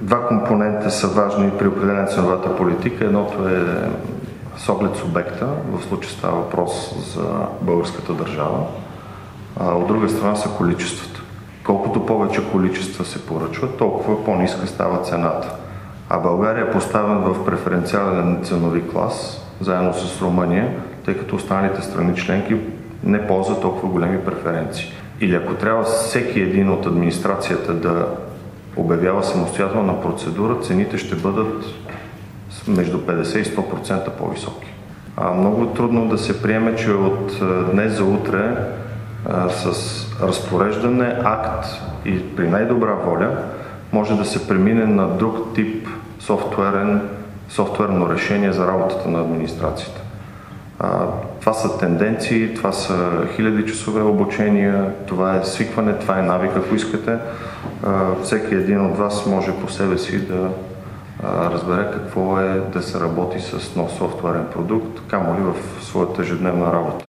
Два компонента са важни при определена ценовата политика. Едното е с оглед субекта, в случая става въпрос за българската държава, а от друга страна са количествата. Колкото повече количества се поръчват, толкова по-ниска става цената. А България е поставен в преференциален ценови клас, заедно с Румъния, тъй като останалите страни членки не ползват толкова големи преференции. Или ако трябва всеки един от администрацията да обявява самостоятелна процедура, цените ще бъдат между 50 и 100% по-високи. Много трудно да се приеме, че от днес за утре с разпореждане, акт и при най-добра воля може да се премине на друг тип софтуерно решение за работата на администрацията. Това са тенденции, това са хиляди часове обучения, това е свикване, това е навик, ако искате. Всеки един от вас може по себе си да разбере какво е да се работи с нов софтуерен продукт, камо ли в своята ежедневна работа.